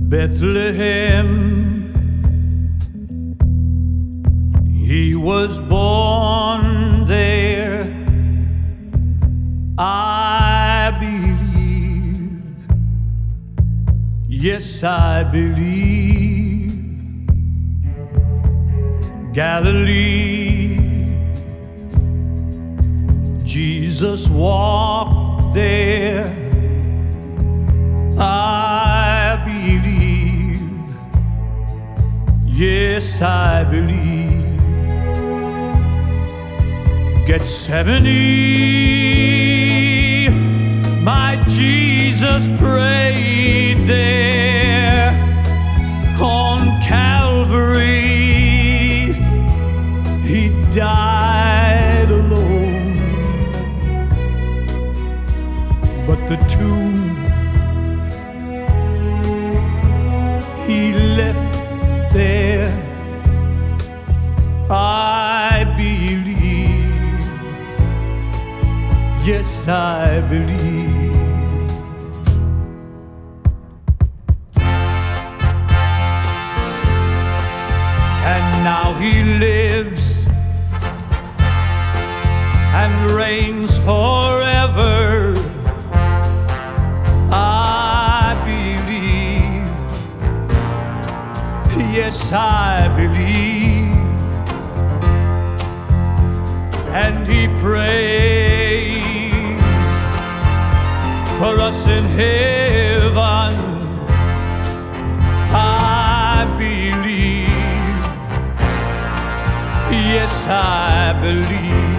Bethlehem, he was born there. I believe, yes, I believe. Galilee, Jesus walked there. I believe, yes, I believe. Gethsemane, my Jesus prayed there. On Calvary, he died alone. But the tomb he left there, I believe, yes, I believe. And now he lives and reigns forever. I believe, yes, I believe. And he prays for us in heaven. I believe, yes, I believe.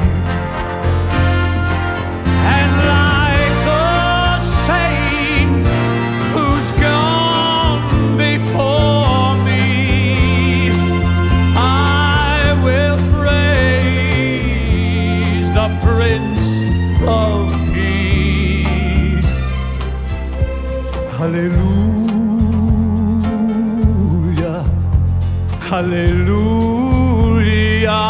And like the saints who's gone before me, I will praise the Prince of Peace. Hallelujah, hallelujah.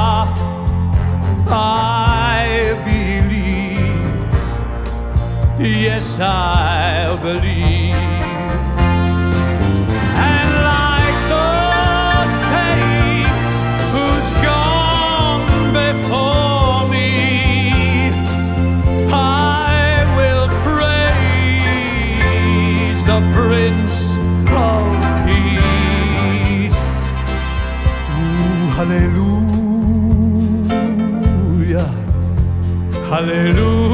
I believe, yes, I believe. And like the saints who's gone before me, I will praise the Prince of Peace. Ooh, hallelujah, hallelujah.